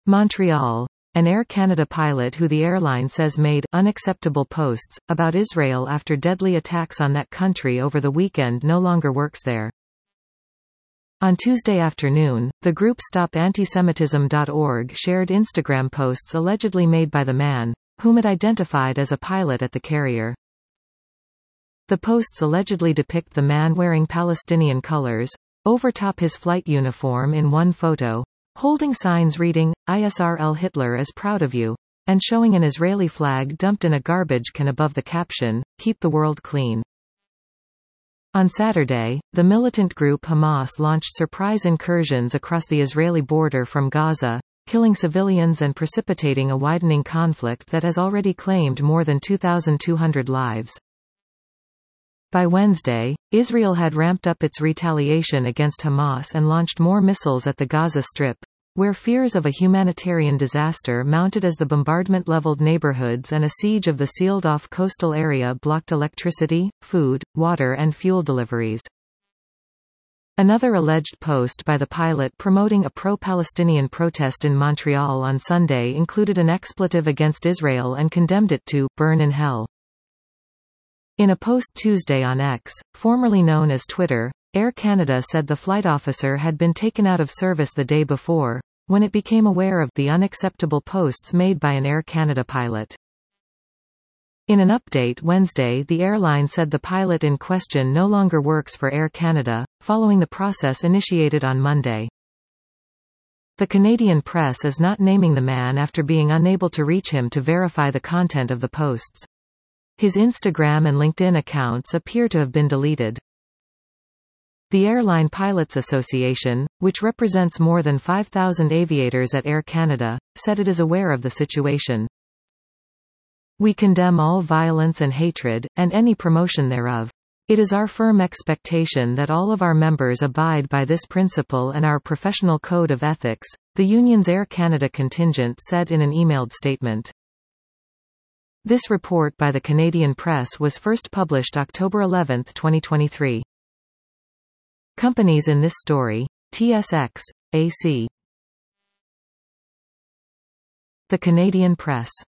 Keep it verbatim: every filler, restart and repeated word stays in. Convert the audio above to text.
Montreal. An Air Canada pilot who the airline says made unacceptable posts about Israel after deadly attacks on that country over the weekend no longer works there. On Tuesday afternoon, the group Stop Antisemitism dot org shared Instagram posts allegedly made by the man, whom it identified as a pilot at the carrier. The posts allegedly depict the man wearing Palestinian colors, overtop his flight uniform in one photo, holding signs reading, Israel Hitler is proud of you, and showing an Israeli flag dumped in a garbage can above the caption, Keep the world clean. On Saturday, the militant group Hamas launched surprise incursions across the Israeli border from Gaza, killing civilians and precipitating a widening conflict that has already claimed more than two thousand two hundred lives. By Wednesday, Israel had ramped up its retaliation against Hamas and launched more missiles at the Gaza Strip, where fears of a humanitarian disaster mounted as the bombardment leveled neighborhoods and a siege of the sealed-off coastal area blocked electricity, food, water and fuel deliveries. Another alleged post by the pilot promoting a pro-Palestinian protest in Montreal on Sunday included an expletive against Israel and condemned it to burn in hell. In a post Tuesday on X, formerly known as Twitter, Air Canada said the flight officer had been taken out of service the day before, when it became aware of the unacceptable posts made by an Air Canada pilot. In an update Wednesday, the airline said the pilot in question no longer works for Air Canada, following the process initiated on Monday. The Canadian press is not naming the man after being unable to reach him to verify the content of the posts. His Instagram and LinkedIn accounts appear to have been deleted. The Airline Pilots Association, which represents more than five thousand aviators at Air Canada, said it is aware of the situation. We condemn all violence and hatred, and any promotion thereof. It is our firm expectation that all of our members abide by this principle and our professional code of ethics, the union's Air Canada contingent said in an emailed statement. This report by the Canadian Press was first published October eleventh twenty twenty-three. Companies in this story: T S X, A C. The Canadian Press.